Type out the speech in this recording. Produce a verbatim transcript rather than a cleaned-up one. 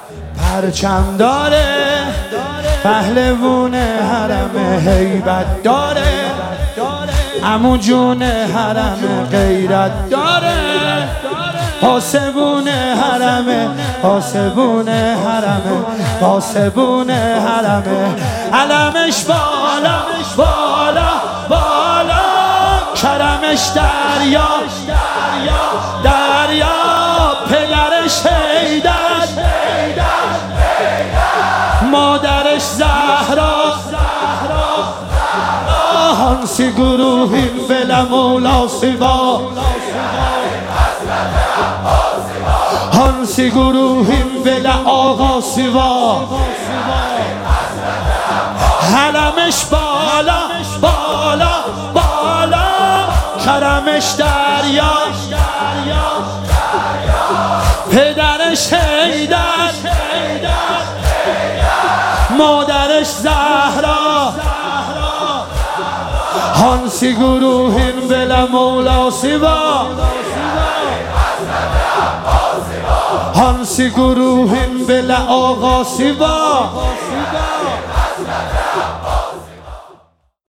پرچم داره، پهلوون حرم هیبت داره، عمو جون حرم غیرت داره، پاسبون حرم، پاسبون حرم، پاسبون حرم، علمش بالا بالا بالا، کرمش دریا دریا، پدرش حیدر، مادرش زهرا، هانسی گروهیم بلا مولا سوا، هانسی گروهیم بلا آقا سوا، حرمش بالا بالا بالا، کرمش دریا، پدرش حیدر، مادرش زهرا، هانسی گروهیم بلا مولا سوا، هانسی گروهیم بلا آقا سوا.